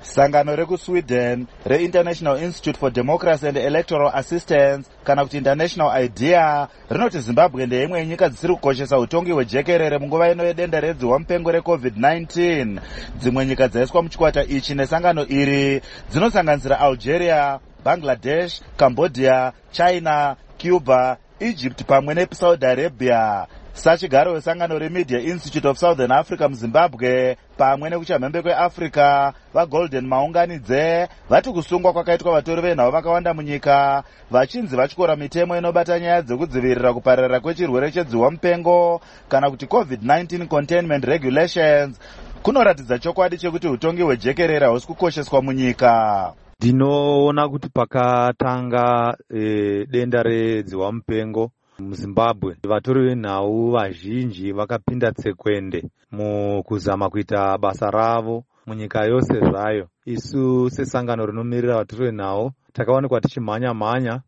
Sangano rekuSweden reInternational Institute for Democracy and Electoral Assistance kana kuti International IDEA rinoti Zimbabwe ndeimwe yenyika dzisiri kukoshesa utongi hwejekerere munguva ino yedenda redzihwa mupengo reCovid-19. Dzimwe nyika dzaiswa muchikwata ichi nesangano iri dzinosanganisira Algeria, Bangladesh, Cambodia, China, Cuba, Egypt pamwe neSaudi Arabia. Sachigaro wesangano reMedia Institute of Southern Africa muZimbabwe pamwe nekuchamhembe kweAfrica vaGolden Maunganidze vati kusungwa kwakaitwa vatori venhau vakawanda munyika vachinzi vachikora mitemo inobata nyaya dzekudzivirira kupararira kwechirwere chedzihwa mupengo kana kuti COVID-19 Containment Regulations kunoratidza chokwadi chekuti utongi hwejekerere hausi kukosheswa munyika. Ndinoona kuti pakatanga denda redzihwa mupengo muZimbabwe vatori venhau vazhinji vakapinda tsekwende mukuzama kuita basa ravo munyika yose zvayo. Isu sesangano rinomirira vatori venhau takaonekwa tichimhanya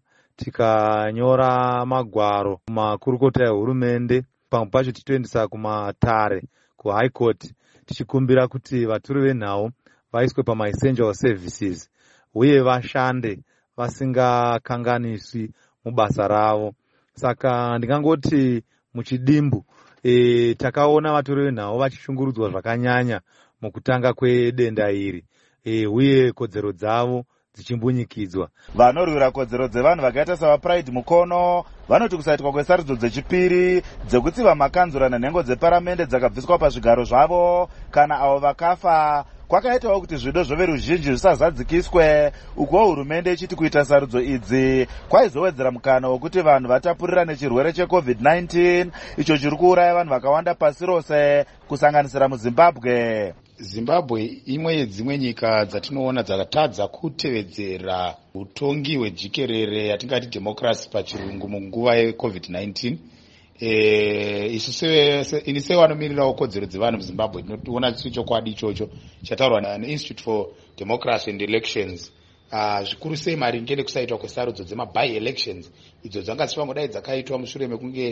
tikanyora magwaro kumakurukota ehurumende pamwe pacho tichiendesa kumatare kuHigh Court tichikumbira kuti vatori venhau vaiswe pamaessential services uye vashande vasingakanganiswi mubasa ravo. Saka ndingangoti muchidimbu takaona vatori venhau vachishungurudzwa zvakanyanya mukutanga kwedenda iri uye kodzero dzavo dzichimbunyikidzwa. Vanorwira kodzero dzevanhu vakaita savaPride Mukono vanoti kusaitwa kwesarudzo dzechipiri dzekutsiva makanzura nenhengo dzeparamende dzakabviswa pazvigaro zvavo kana avo vakafa kwakaitawo kuti zvido zvoveruzhinji zvisazadzikiswe, uko hurumende ichiti kuita sarudzo idzi kwaizowedzera mukana wekuti vanhu vatapurira nechirwere cheCovid-19 icho chiri kuuraya vanhu vakawanda pasi rose kusanganisira muZimbabwe. Zimbabwe imwe yedzimwe nyika dzatinoona dzakatadza kutevedzera utongi hwejikerere yatingati democracy pachirungu munguva yeCovid-19. Ini sevanomirirawo kodzero dzevanhu muZimbabwe tinoona chokwadi ichocho chataurwa neInstitute for Democracy and Elections. Zvikuru sei maringe nekusaitwa kwesarudzo dzemaby elections idzo dzangasviwa ngodai dzakaitwa mushure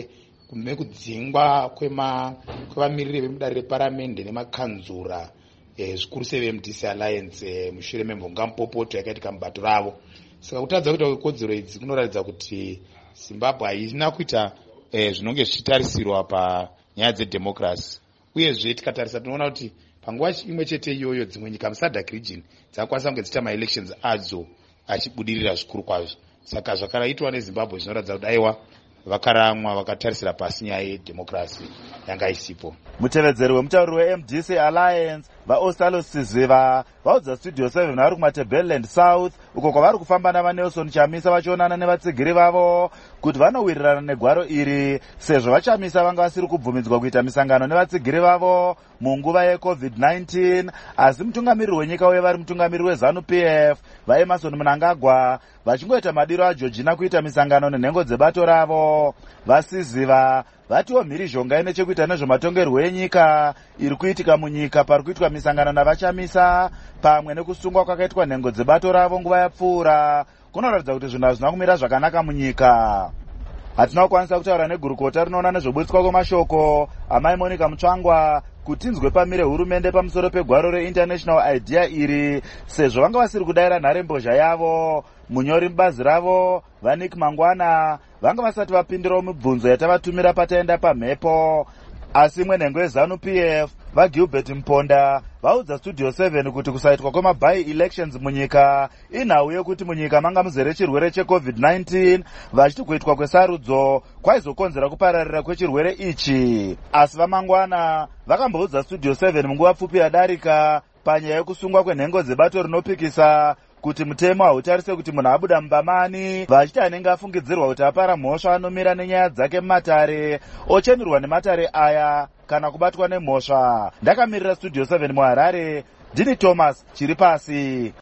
mekudzingwa kwevamiriri vemudare reparamende nemakanzura zvikuru sei veMDC Alliance mushure memvongampopoto yakaitika mubato ravo. Saka kutadza kuita kwekodzero idzi kunoratidza kuti Zimbabwe haina kuita zvinonge zvichitarisirwa panyaya dzedemocracy. Uyezve tikatarisa tinoona kuti panguva imwe chete iyoyo dzimwe nyika muSADC region dzakwanisa kunge dziita maelections adzo achibudirira zvikuru kwazvo. Saka zvakaitwa neZimbabwe zvinoratidza kuti aiwa vakaramwa vakatarisira pasi nyaya yedemocracy yanga isipo. Mutevedzeri wemutauri weMDC Alliance vaOsalo Siziva vaudza Studio 7 vari kumaTebeleland South uko kwavari kufamba navaNelson Chamisa vachionana nevatsigiri vavo kuti vanowirirana negwaro iri sezvo vaChamisa vanga vasiri kubvumidzwa kuita misangano nevatsigiri vavo munguva yeCovid-19, asi mutungamiriri wenyika uye vari mutungamiriri weZANU-PF vaEmerson Mnangagwa vachingoita madiro aJorgina kuita misangano nenhengo dzebato ravo. VaSiziva vatiwo mhirizhonga ine chekuita nezvematongerwo enyika iri kuitika munyika pari kuitwa misangano navaChamisa pamwe nekusungwa kwakaitwa nhengo dzebato ravo nguva yapfuura kunoratidza kuti zvinhu hazvina kumira zvakanaka munyika. Hatina kukwanisa kutaura negurukota rinoona nezvobutswa kwemashoko amai Monica Mutsvangwa kuti inzwe pamire hurumende pamusoro pegwaro reInternational IDEA iri sezvo vanga vasiri kudayira nharembozha yavo. Munyori mubazi ravo vaNick Mangwana vanga vasati vapindirawo mibvunzo yatavatumira pataenda pamhepo, asi imwe nhengo yeZANU-PF vaGilbert Mponda vaudza Studio 7 kuti kusaitwa kwemaby elections munyika inhau yekuti munyika manga muzere chirwere cheCovid-19 vachiti kuitwa kwesarudzo kwaizokonzera kupararira kwechirwere ichi. Asi vaMangwana vakamboudza Studio 7 munguva pfupi yadarika panyaya yekusungwa kwenhengo dzebato rinopikisa kuti mutemo hautarise kuti munhu abuda mubamani vachiti anenge afungidzirwa kuti apara mhosva anomira nenyaya dzake mumatare ochenerwa nematare aya kana kubatwa nemhosva. Ndakamirira Studio 7 muHarare, ndini Thomas Chiripasi.